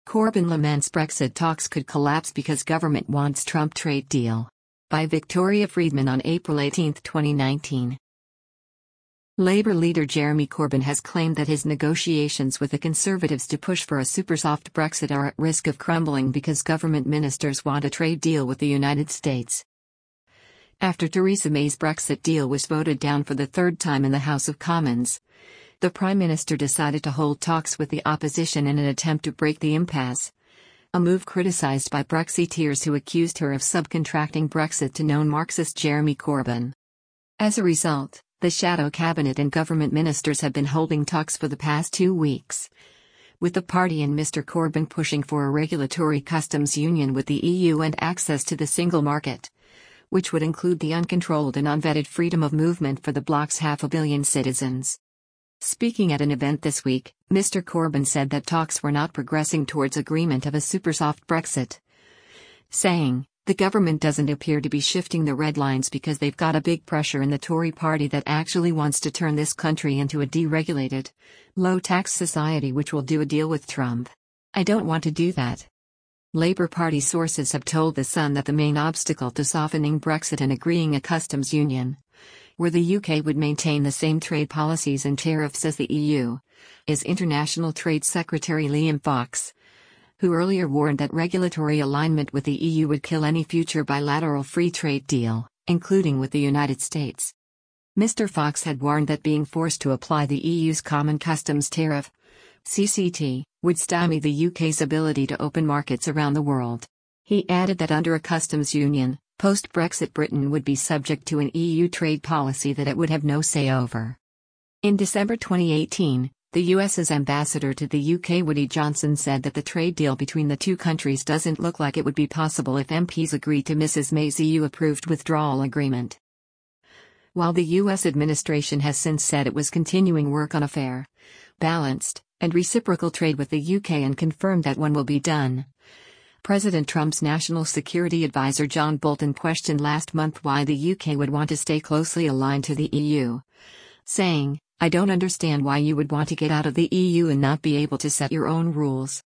Corbyn laments Brexit talks could collapse because government wants Trump trade deal. By Victoria Friedman on April 18, 2019. Labour leader Jeremy Corbyn has claimed that his negotiations with the Conservatives to push for a super soft Brexit are at risk of crumbling because government ministers want a trade deal with the United States. After Theresa May's Brexit deal was voted down for the third time in the House of Commons, the Prime Minister decided to hold talks with the opposition in an attempt to break the impasse, a move criticised by Brexiteers who accused her of subcontracting Brexit to known Marxist Jeremy Corbyn. As a result, the shadow cabinet and government ministers have been holding talks for the past 2 weeks, with the party and Mr. Corbyn pushing for a regulatory customs union with the EU and access to the single market, which would include the uncontrolled and unvetted freedom of movement for the bloc's 500 million citizens. Speaking at an event this week, Mr. Corbyn said that talks were not progressing towards agreement of a super soft Brexit, saying, "The government doesn't appear to be shifting the red lines because they've got a big pressure in the Tory party that actually wants to turn this country into a deregulated, low-tax society which will do a deal with Trump. I don't want to do that." Labour Party sources have told The Sun that the main obstacle to softening Brexit and agreeing a customs union, where the UK would maintain the same trade policies and tariffs as the EU, is International Trade Secretary Liam Fox, who earlier warned that regulatory alignment with the EU would kill any future bilateral free trade deal, including with the United States. Mr. Fox had warned that being forced to apply the EU's Common Customs Tariff, CCT, would stymie the UK's ability to open markets around the world. He added that under a customs union, post-Brexit Britain would be subject to an EU trade policy that it would have no say over. In December 2018, the US's ambassador to the UK Woody Johnson said that the trade deal between the two countries doesn't look like it would be possible if MPs agree to Mrs May's EU-approved withdrawal agreement. While the US administration has since said it was continuing work on a fair, balanced, and reciprocal trade with the UK and confirmed that one will be done, President Trump's National Security Advisor John Bolton questioned last month why the UK would want to stay closely aligned to the EU, saying, "I don't understand why you would want to get out of the EU and not be able to set your own rules."